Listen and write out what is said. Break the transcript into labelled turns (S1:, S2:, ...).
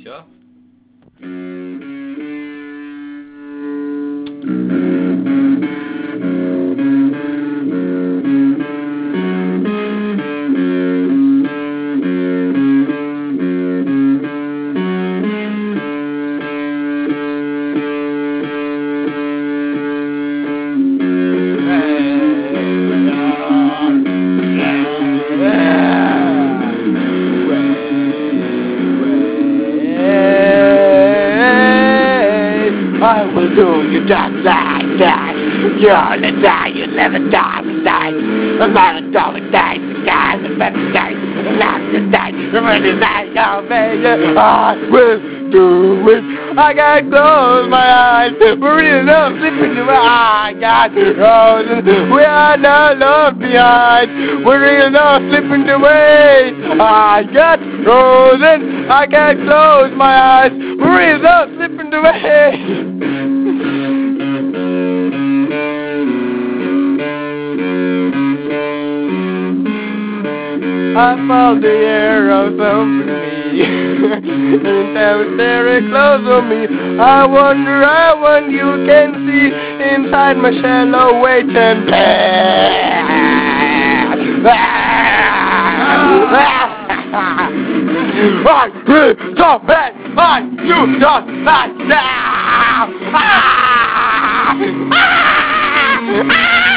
S1: sicher.
S2: I will do you just like that. You're gonna die, you'll never die, I'm not a dog, die, the guy, the better die, I'm not gonna die, I'm gonna die, I will do it. I can't close my eyes, breathing up, slipping to my eye, God, frozen, we are not left behind, we're real now, slipping away, I got frozen, I can't close my eyes, breathe up, slipping away. I felt the air of me, and they were staring close on me. I wonder when you can see inside my shallow waiting bed. I will come back, I you just like now.